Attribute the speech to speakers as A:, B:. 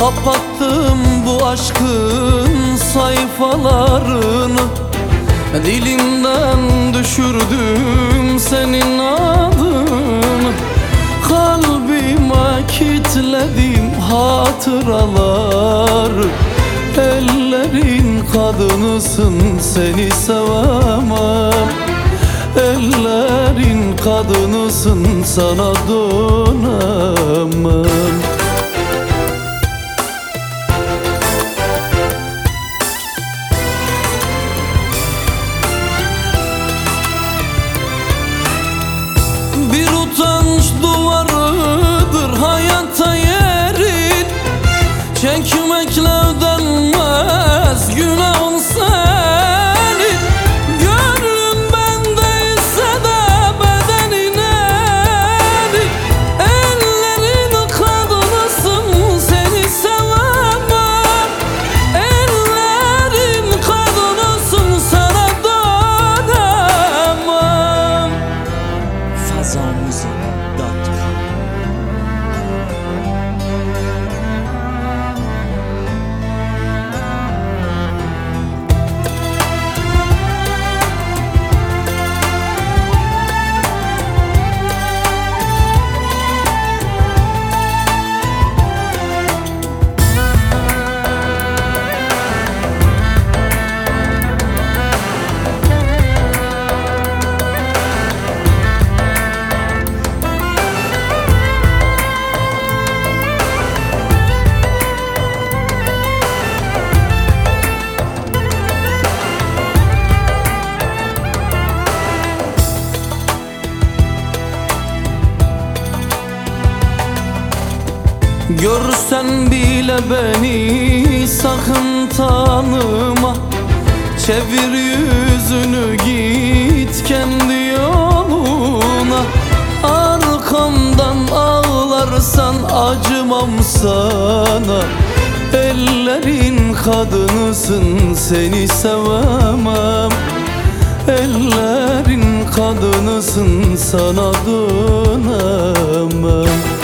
A: Kapattım bu aşkın sayfalarını, dilimden düşürdüm senin adını. Kalbime kilitledim hatıraları. Ellerin kadınısın, seni sevemem. Ellerin kadınısın, sana dönemem. Bir utanç duvarıdır hayata yerin, çekmekle ödenmez günahın senin. Gönlün bendeyse de bedenin enin. Ellerin kadınısın, seni sevemem. Ellerin kadınısın, sana dönemem.
B: Fazamüzik.com
A: Görsen bile beni sakın tanıma. Çevir yüzünü, git kendi yoluna. Arkamdan ağlarsan acımam sana. Ellerin kadınısın, seni sevemem. Ellerin kadınısın, sana dönemem.